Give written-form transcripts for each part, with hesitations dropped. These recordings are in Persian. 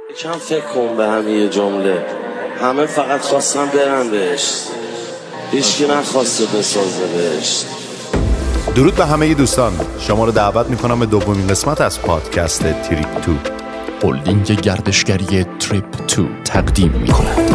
کم فکر کن به همه جمله. همه فقط خواستن برن بهشت، هیچکی نخواسته بسازه بهشت. درود به همه دوستان، شما رو دعوت میکنم به دومین قسمت از پادکست تریپ تو. هلدینگ گردشگری تریپ تو تقدیم میکند.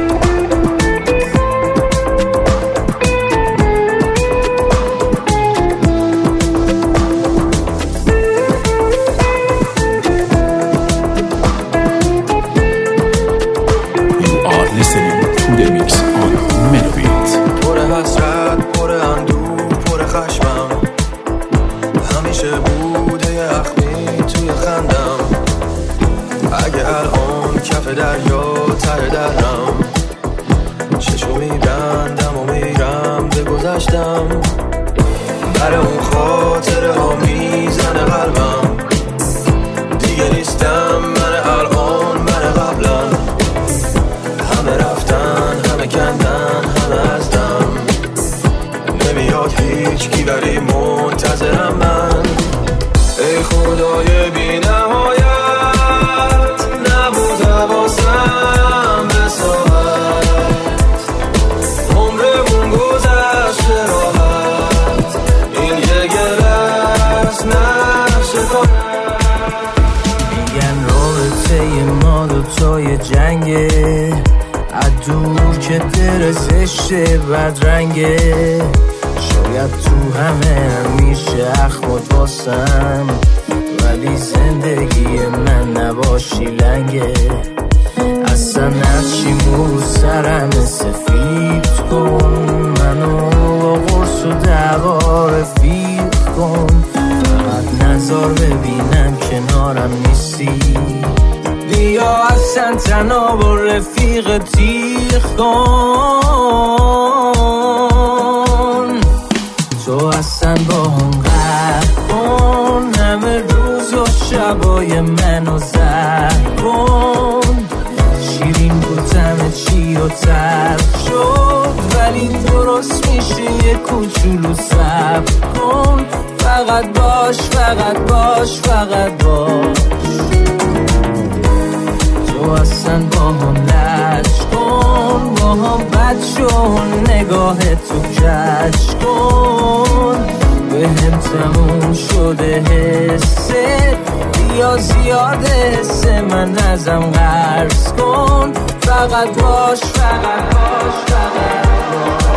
دریا ته درم چشو میبندم و میرم به گذشتم، برای اون خاطره ها میزنه قلبم. دیگه نیستم من الان، من قبلم. همه رفتن، همه کندن، همه ازدم. نمیاد هیچ کی ولی منتظرم من. ای خدای بی نهایت، نبود حواسم به ساعت. عمرمون گذشته راحت، این یه گلس نشه کنم. میگن رابطه ما دوتای جنگه، عدور که در زشته بدرنگه. شاید تو همه همیشه اخمات باسم، ولی زندگی من نباشی لنگه. اصلا نقشی مو سرم سفید کن، منو با قرص و دعوا رفیق کن. فقط نظر ببینم کنارم نیستی، بیا اصلا تنها با رفیق تیغ کن. تو اصلا با هم قرد کن، همه روز و شبای منو زد کن. شیرین بودم چی و تلخ شد، ولی درست میشه یه کوچولو صبر کن. فقط باش، فقط باش، فقط باش. تو اصلا با هم لج کن، با هم بد شون، نگاه تو کج کن. به هم تموم شده حست، بیا زیاد حس من ازم قرض کن. فقط باش، فقط باش، فقط باش.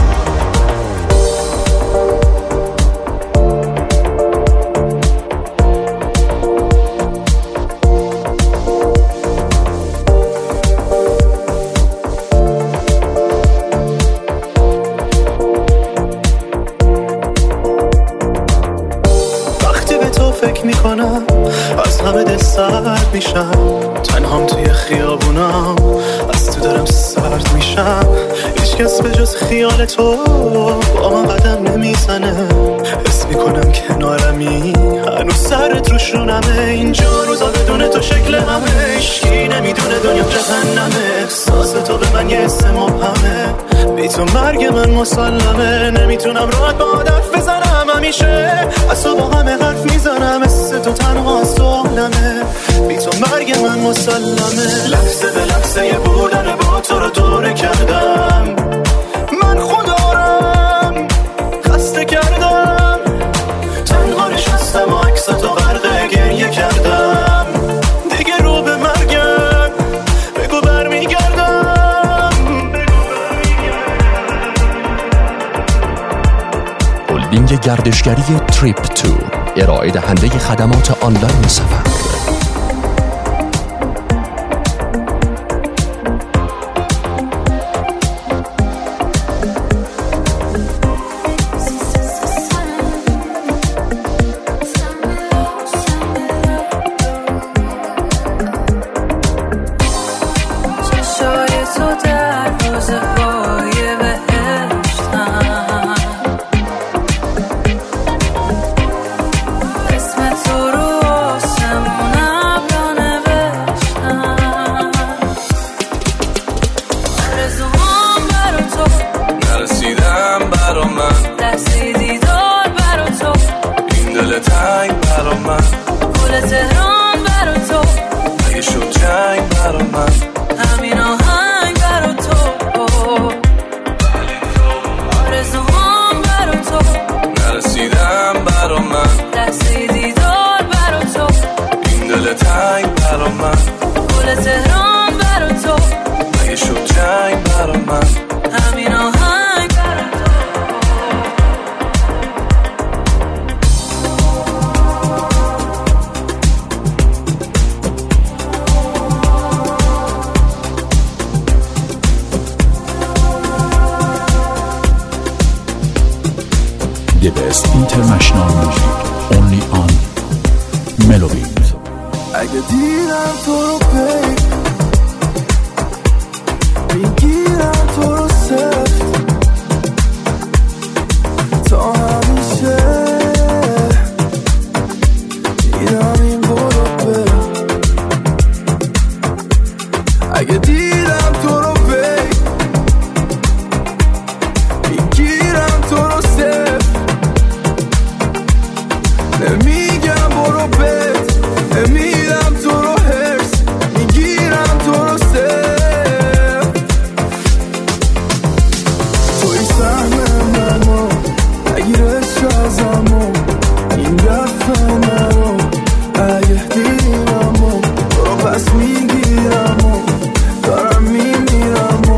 فکر میکنم از همه دل سرد میشم، تنهام توی خیابونم از تو دارم سرد میشم. هیچ کس به جز خیال تو با من قدم نمیزنه. حس میکنم کنارمی، هنوز سرت روشونمه. اینجا روزا بدون تو شکل همه، هیچکی نمیدونه دنیا جهنمه. احساس تو به من یه حس مبهمه، بی تو مرگ من مسلمه. نمیتونم راحت با حرف بزنم، همیشه از تو با همه حرف میزنم. حس تو تنها سوالمه، بی تو مرگ من مسلمه. لحظه به لحظه یه بودن با تو رو دوره کردم. من خودارم خسته کردم، تنها نشستم و عکس تو غرق گریه کردم. دیگه رو به مرگم بگو برمیگردم. هلدینگ گردشگری تریپ تو، ارائه دهنده خدمات آنلاین سفر. اسم تو رو best international music only on Melobeat. اگه دیدم تو رو میگیرم تو رو سفت تا همیشه دیدم این برو برم. اگه دیدم تو رو میگیرم تو رو سفت نمیگم برو بت نمیدم تو رو هرس میگیرم تو رو سفت توی سهم منو نگیرش ازمو این دفعه نرو اگه دیدمو تو رو پس میگیرمو دارم میمیرمو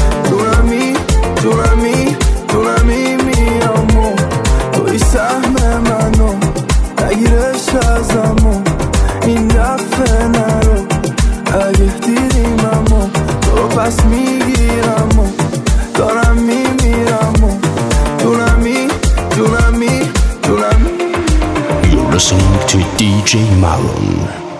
دونمی میامو توی سهم منو نگیرش ازمو این دفعه نرو اگه دیدیممو تو رو پس میگیرمو دارم میمیرمو دونمی You're listening to DJ Maroon.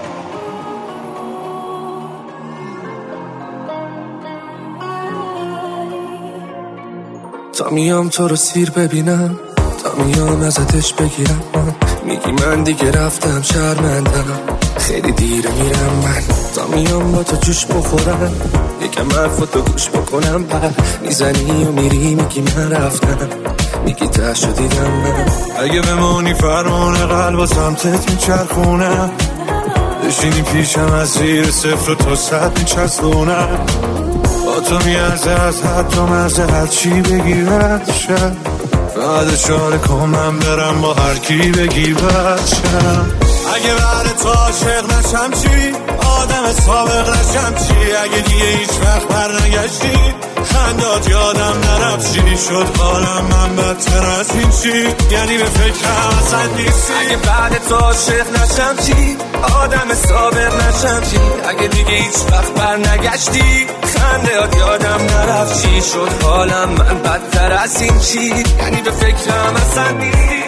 تا میام تو رو سیر ببینم تا میام ازتش بگیرم میگی من دیگه رفتم شرمندم خیلی دیره میرم من تا میام با تو جوش بخورم یکم حرفاتو گوش بکنم بعد میزنی و میری میگی من رفتم میگی تهشو دیدم من اگه بمونی فرمان قلب و سمتت میچرخونم بشینی پیشم از زیر 0 تا 100 میچسبونم با تو میارزه از حد تو مرزه هر چی بگی رد شد فقط اشاره کن من برم با هر کی بگی بد شم اگه بعد تو عاشق نشم چی آدم سابق نشم چی اگه دیگه هیچ وقت بر نگشتی خندات یادم نرفت چی شد حالم من بدتر از این چی یعنی به فکرم اصلا نیستی اگه بعد تو عاشق نشم چی آدم سابق نشم چی اگه دیگه هیچ وقت بر نگشتی خندات یادم نرفت چی شد حالم من بدتر از این چی یعنی به فکرم اصلا نیستی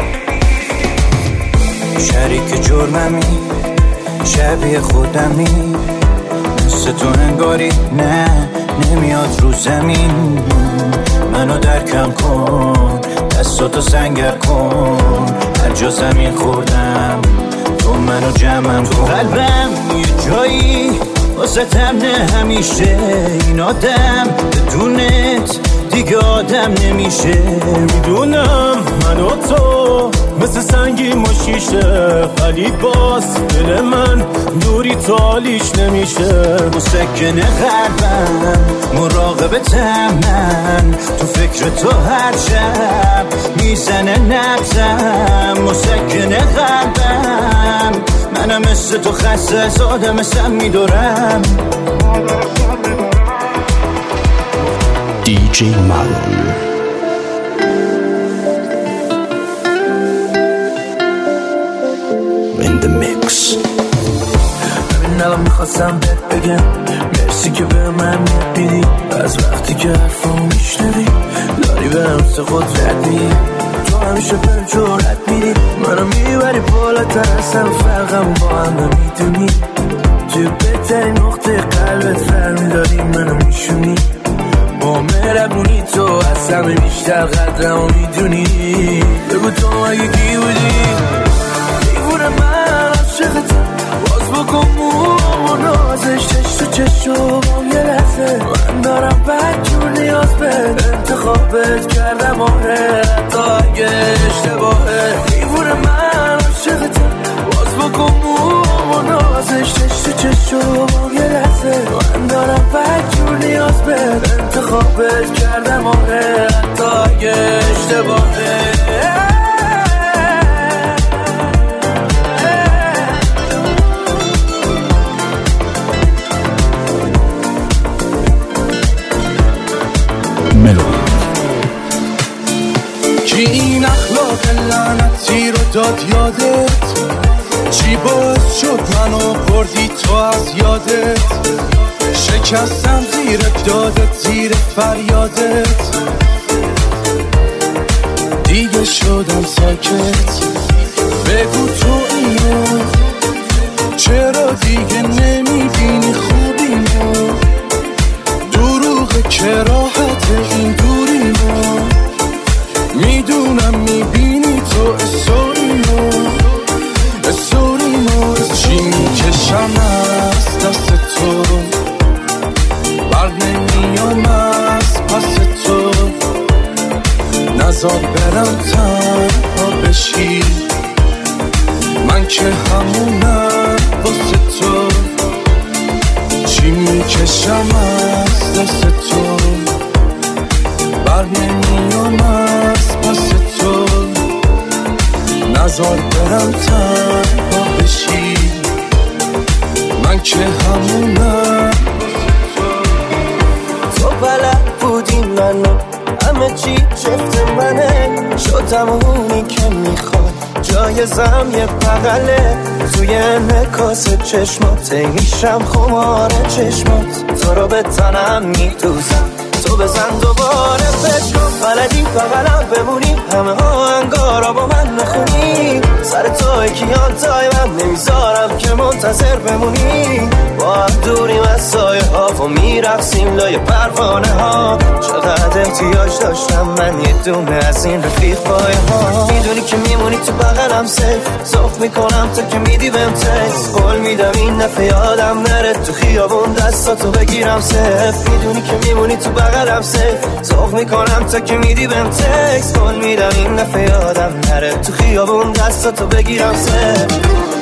شریک جرممی شبیه خودمی مثل تو انگاری نه نمیاد رو زمین منو درکم کن دستاتو سنگر کن هر جا زمین خوردم تو منو جمعم کن قلبم یه جایی واسطم نه همیشه این آدم بدونت دیگه آدم نمیشه میدونم من و تو مثل سنگی مشیشه ولی باز دل من دوری تالیش نمیشه مسکن قلبم مراقبتم من تو فکر تو هر شب میزنه نبزم مسکن قلبم منم مثل تو خسته از آدم سم میدارم DJ Maroon. In the mix. همین الان میخواستم بهت بگم مرسی که به من میبینی از وقتی که حرفامو میشنوی داری به همس قدرت میگی تو همیشه پر جرأت میدی منو میبری بالاتر اصلا فرقم با هم نمیدونی توی بهترین نقطه قلبت فرمی داری منو میشونی با مهربونی تو از همه بیشتر قدرمو میدونی بگو تو اگه کی بودی دیوونه من عاشقتم باز بکن موامو نازشتش تو چشمام یه لحظه من دارم بدجور نیاز بهت انتخابت کردم آره حتی اگه اشتباهه دیوونه من عاشقتم باز بکن موامو نازشتش تو چشمام یه لحظه من دارم بدجور نیاز بهت انتخابت کردم آره حتی اگه اشتباهه کی این اخلاق لعنتی رو داد یادت چی باعث شد منو بردی تو از یادت شکستم زیر دادت زیر فریادت دیگه شدم ساکت. بگو تو اینو چرا دیگه نمیبینی خوبیمو؟ دروغه که راحت این دوریمو، میدونم میبینی تو اسوریمو. چی میکشم از دست تو، بر نمیام از پس تو. نزار برم تنها بشی، من که همونم واسه تو. چی میکشم از دست تو، بر نمیام از پس تو. نزار برم تنها بشی، من که همونم. تو بلد بودی منو همه چی جفت منه، شدم اونی که میخواد جایزم یه بغله. توی انعکاس چشمات میشم خمار چشمات، تو رو به تنم میدوزم، تو بزن دوباره بشکن. بلدی بغلم بمونی، همه آهنگارا با من نخونی. سر توی کیان تای من نمیذارم که منتظر بمونی. با هم دوریم از سایه ها و میرقصیم لای پروانه ها. چقدر احتیاج داشتم من یه دونه از این رفیق پایه ها. میدونی که میمونی تو بغلم سیف، سخت میکنم تا که میدی بهم تکس. قول میدم این نفع یادم نره، تو خیابون دستاتو بگیرم سیف. میدونی که میمونی تو بغلم سیف، سخت میکنم تا که میدی بهم تکس. قول میدم این نفع یادم نره، تو خیابون دستاتو بگیرم سیف.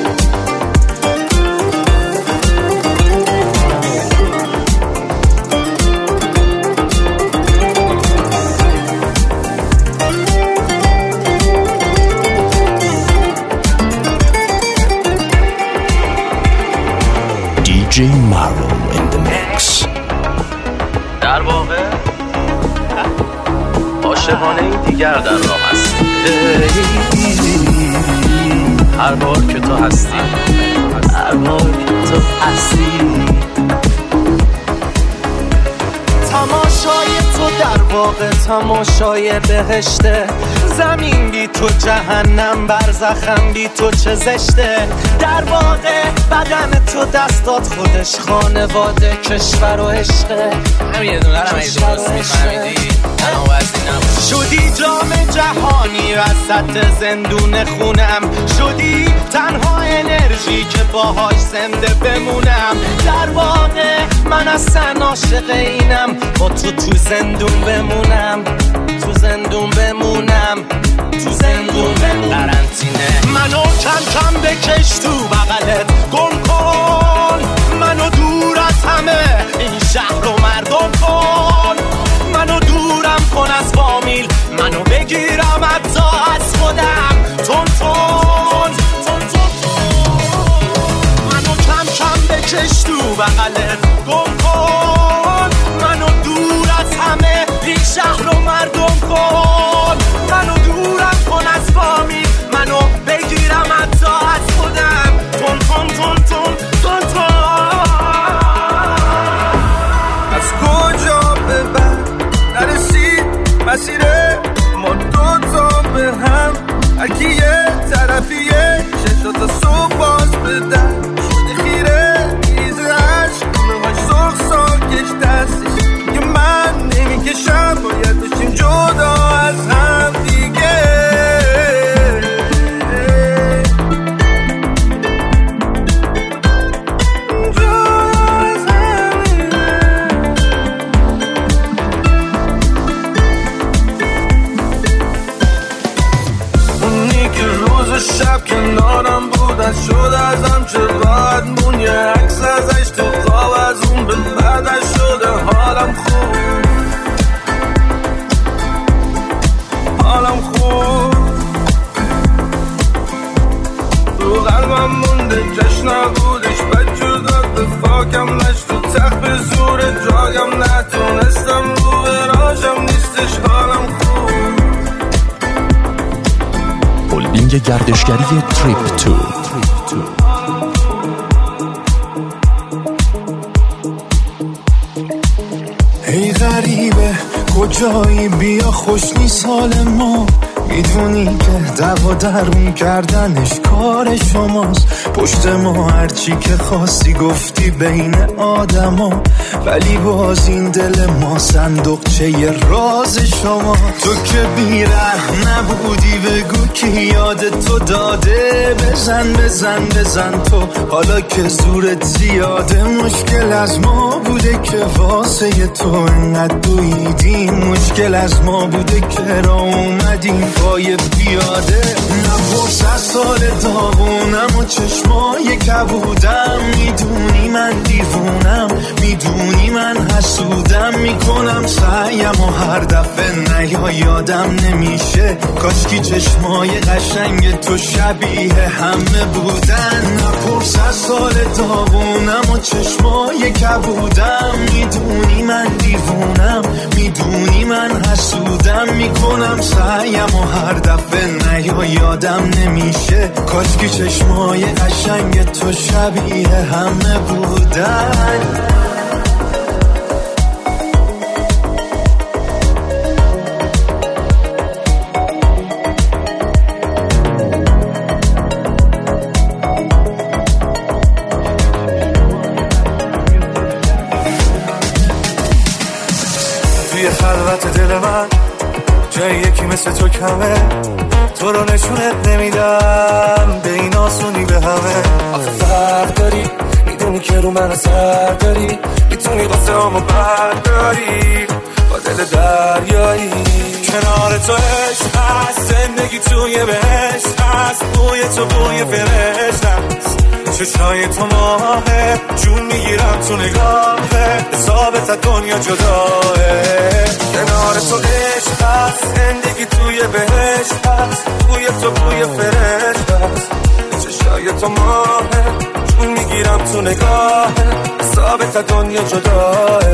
DJ Marlo in the mix. در واقع عاشقانه این دیگر در راه است. هر بار که تو هستی، هر بار که تو هستی. تماشای تو در واقع تماشای بهشته. زمین بی تو جهنم، برزخم بی تو چه زشته. در واقع بدن تو دستات خودش خانواده، کشور و عشقه. همین دونه رو همین درست میفهمیدی، تنها وزنی نبود. شدی جام جهانی وسط زندون خونم، شدی تنها انرژی که باهاش زنده بمونم. در واقع من اصلا عاشق اینم، با تو زندون بمونم، تو زندون بمونم، تو زندون بمونم. قرنطینه منو کم کم بکش تو بغلت، گم کن منو دور از همه این شهر و مردم کن. منو دورم کن از فامیل، منو بگیرم حتی از خودم. تون تون تون تون تون منو کم کم بکش تو بغلت، گم کن منو دور از همه این شهر و مردم کن. منو دورم کن از فامیل، منو بگیرم حتی از خودم. تون تون تون تون تون تون. از کجا به بعد نرسید مسیر ما دوتا به هم، هرکی یه طرفیه چشاتا صبح باز بدن. شده خیره ریز عشق، نوهاش سرخ ساکش دستش که من نمیکشم، باید باشیم جدا از هم دیگه. شب کنارم بود از شد ازم چه راحت مون، یه عکس ازش تو خواب، از اون به بعدش شده حالم خوب، حالم خوب. رو قلبم مونده جشن نبودش، بد جداد به فاکم نشت، تو تخت به زور جایم نتونستم، رو به راجم نیستش حالم خوب. هلدینگ گردشگری تریپ تو. ای غریبه کجایی، بیا خوش نیست حال ما. میدونی که دوا درمون کردنش کار شماست. پشت ما هرچی که خواستی گفتی بین آدما، ولی باز این دل ما صندوقچه راز شما. تو که بی‌رحم نبودی بگو کی یاد تو داده. بزن بزن بزن تو حالا که زورت زیاده. مشکل از ما بوده که واسه تو انقدر دویدیم. مشکل از ما بوده که را اومدیم پای پیاده. نپرس از سال داغونم و چشمای کبودم. میدونی من دیوونم، میدونی من حسودم. میکنم سعیم و هر دفعه نیا یادم نمیشه. کاشکی چشمای قشنگ تو شبیه همه بودن. نپرس از سال داغونم و چشمای کبودم. میدونی من دیوونم، میدونی من حسودم. میکنم سعیم و هر دفعه نیا یادم نمیشه. کاشکی چشمای قشنگ تو شبیه همه بودن. توی خلوت دل من جای یکی مثل تو کمه. تو رو نشونت نمیدم به این آسونی به همه. آخه فرق داری، میدونی که رو من اثر داری. میتونی قصه همو برداری با دل دریایی. کنار تو عشق هست، زندگی توی بهشت هست. بوی تو بوی فرشت هست، چشای تو ماهه. جون میگیرم تو نگاهه، حسابت از دنیا جداه. کنار تو عشق هست، زندگی توی بهشت هست. بوی تو بوی فرشت هست، چشای تو ماهه. جون میگیرم تو نگاهه، حسابت از دنیا جداه.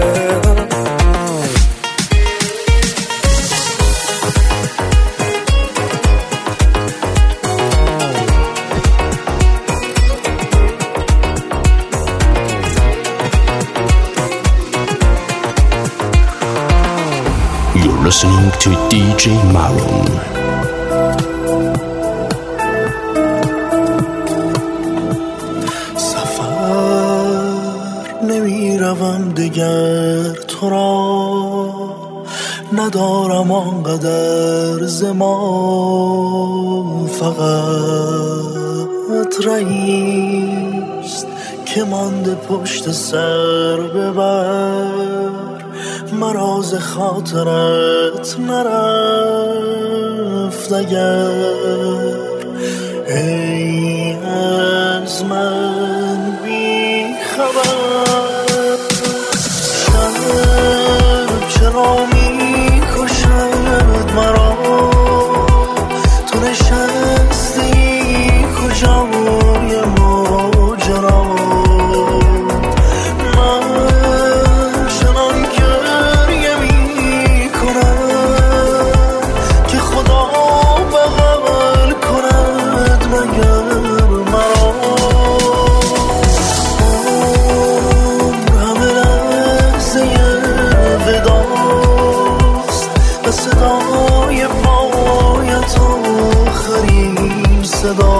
You're listening to DJ Maroon. سفر نمیروم دیگر تو را، ندارم آنقدر زمان. فقط رئیست که مانده پشت سر ببر. مراز خاطرت نرفت اگر. ای از من بی خبر، شب چرا می کشد مرا. تو نشستی کجای ماجرا. صدای پایت آخرین صدا.